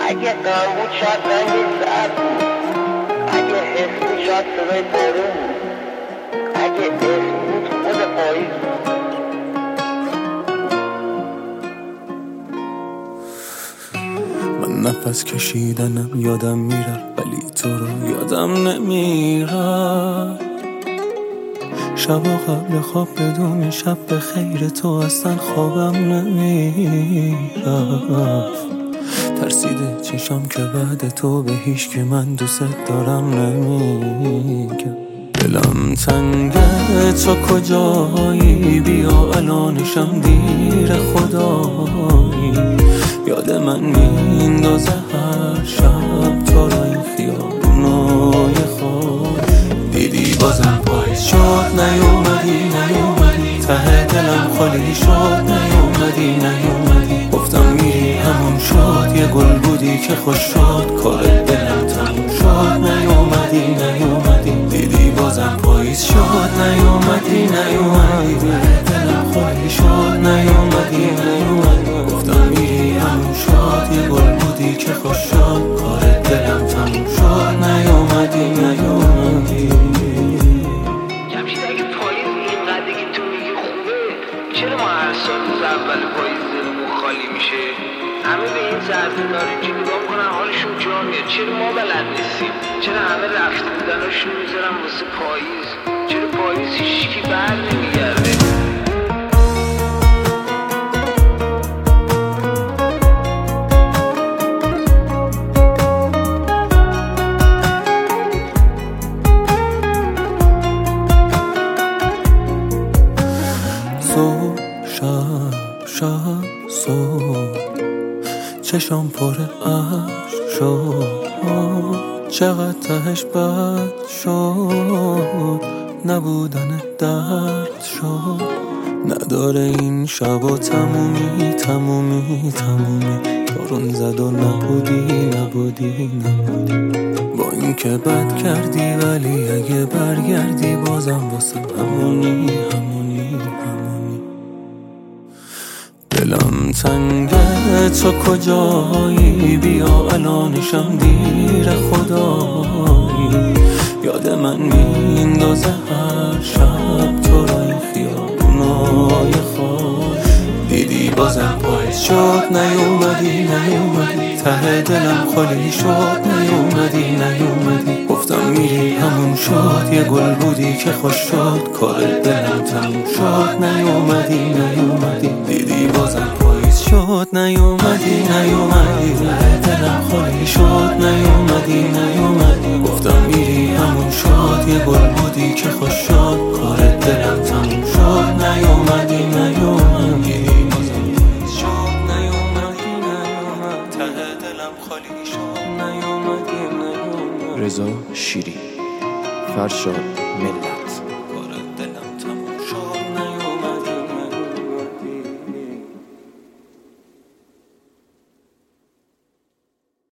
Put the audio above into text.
اگه غم بود شاید رنگ زرد بود، اگه حس بود شاید صدای بارون بود، اگه اسم بود خود پاییز بود. من نفس کشیدنم یادم میره ولی تو رو یادم نمیره. شبا قبل خواب بدون شب به خیر تو اصلا خوابم نمیره. ترسیده چشام که بعد تو به هیچ که من دوست دارم نمیگم. دلم تنگه تو کجایی، بیا الانشم دیر خدایی. یاد من میندازه هر شب تو را این خیابونای خوش. دیدی بازم پاییز شد نیومدی ته دلم خالی شد نیومدی گفتم میری همون شد. یه گل بودی که خوش شد کار دلم تموم شد نیومدی دیدی بازم پاییز شد نیومدی دلم خالی شد نیومدی گفتم میری همون شد. یه گل بودی که خوش شد کار دلم تموم شد نیومدی جمشید اگه پاییز اینقدر که تو میگی خوبه، چرا ما هر سال روز اول پاییز دلمون خالی میشه؟ همه به این سرزنده اینجا نگاه میکنن حالشون جا میاد، چرا ما بلد نیستیم؟ چرا همه رفته بودناشون میذارن واسه پاییز؟ چرا پاییز هیچکی بر نمیگرده؟ شب صبح چشم پر عشق شد، چقدر تهش بد شد، نبودن درد شد. نداره این شبا تمومی بارون زد و نبودی با این که بد کردی، ولی اگه برگردی بازم واسه همونی. دلم تنگه تو کجایی، بیا الانشم دیر خدایی. یاد من میندازه هر شب تو را این خیابونای خوش. دیدی بازم پاییز شد نیومدی ته دلم خالی شد نیومدی گفتم میری همون شد. یه گل بودی که خوش شد کار دلم تموم شد نیومدی دیدی بازم پاییز شد نیومدی ته دلم خالی شد نیومدی گفتم میری همون شد. یه گل بودی که خوش شد کار دلم تموم شد نیومدی رضا شیری، فرشاد ملت.